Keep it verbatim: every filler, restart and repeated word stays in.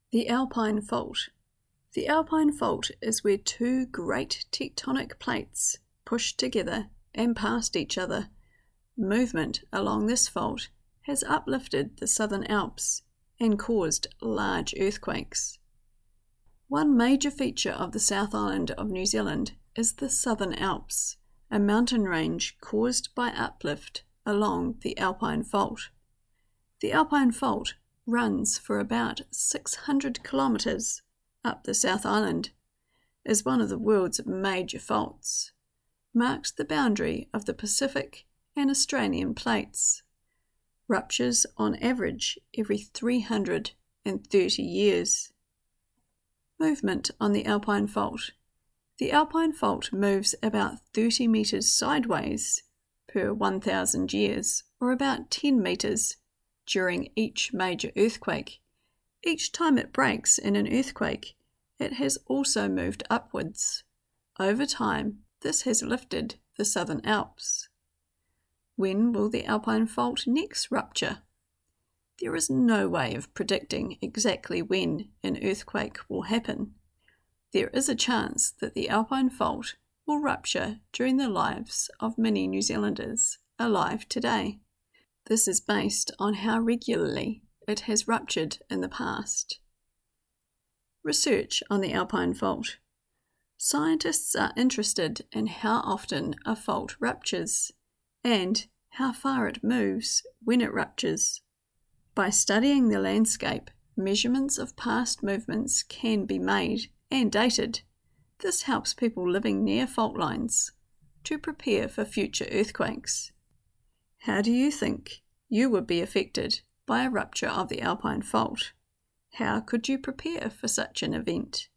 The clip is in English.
The Alpine Fault. The Alpine Fault is where two great tectonic plates pushed together and past each other. Movement along this fault has uplifted the Southern Alps and caused large earthquakes. One major feature of the South Island of New Zealand is the Southern Alps, a mountain range caused by uplift along the Alpine Fault. The Alpine Fault runs for about six hundred kilometres up the South Island, is one of the world's major faults, marks the boundary of the Pacific and Australian plates, ruptures on average every three hundred thirty years. Movement on the Alpine Fault. The Alpine Fault moves about thirty metres sideways per one thousand years, or about ten metres during each major earthquake. Each time it breaks in an earthquake, it has also moved upwards. Over time, this has lifted the Southern Alps. When will the Alpine Fault next rupture? There is no way of predicting exactly when an earthquake will happen. There is a chance that the Alpine Fault will rupture during the lives of many New Zealanders alive today. This is based on how regularly it has ruptured in the past. Research on the Alpine Fault. Scientists are interested in how often a fault ruptures and how far it moves when it ruptures. By studying the landscape, measurements of past movements can be made and dated. This helps people living near fault lines to prepare for future earthquakes. How do you think you would be affected by a rupture of the Alpine Fault? How could you prepare for such an event?